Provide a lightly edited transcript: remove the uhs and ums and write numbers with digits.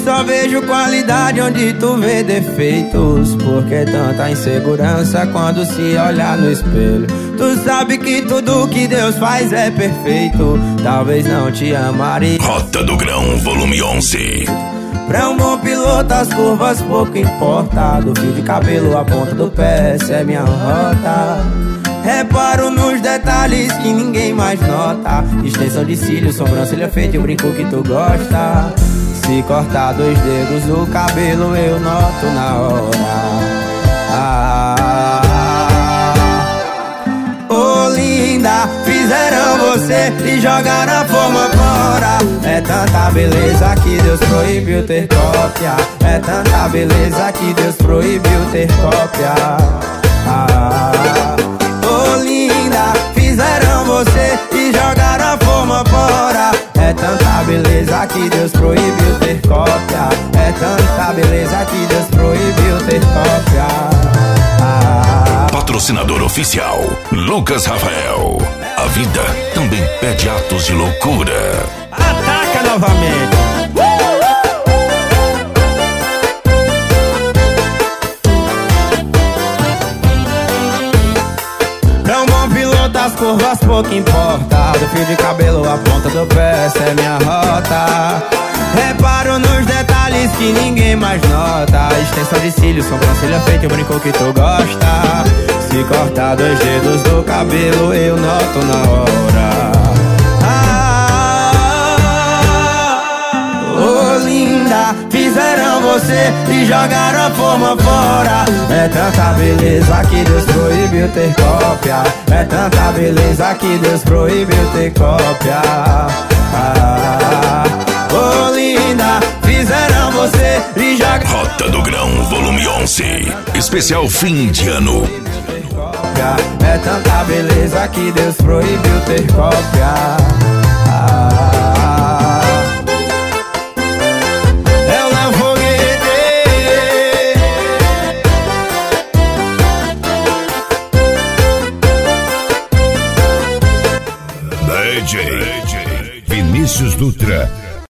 só vejo qualidade onde tu vê defeitos. Por que tanta insegurança quando se olha no espelho? Tu sabe que tudo que Deus faz é perfeito. Talvez não te amaria. Rota do Grão, volume 11. Pra um bom piloto as curvas pouco importa. Do fio de cabelo à ponta do pé, essa é minha rota. Reparo nos detalhes que ninguém mais nota. Extensão de cílios, sobrancelha feita e o brinco que tu gosta. Se cortar 2 dedos do cabelo eu noto na hora. Oh linda, fizeram você e jogaram a forma fora. É tanta beleza que Deus proibiu ter cópia. É tanta beleza que Deus proibiu ter cópia. Oh linda, fizeram você e jogaram a forma fora. É tanta beleza que Deus proibiu ter cópia. É tanta beleza que Deus proibiu ter cópia. Patrocinador oficial, Lucas Rafael. A vida também pede atos de loucura. Ataca novamente. Pra um bom piloto as curvas pouco importa. Do fio de cabelo à ponta do pé, essa é minha rota. Reparo nos detalhes que ninguém mais nota. Extensão de cílios, sobrancelha feita e o brinco que tu gosta. Se cortar 2 dedos do cabelo eu noto na hora. Oh linda, fizeram você e jogaram a forma fora. É tanta beleza que Deus proibiu ter cópia. É tanta beleza que Deus proibiu ter cópia. Oh linda, fizeram você e jogaram. Rota do Grão, volume 11. Especial fim de ano. É tanta beleza que Deus proibiu ter cópia. É o Léo Foguete. DJ Vinícius Dutra.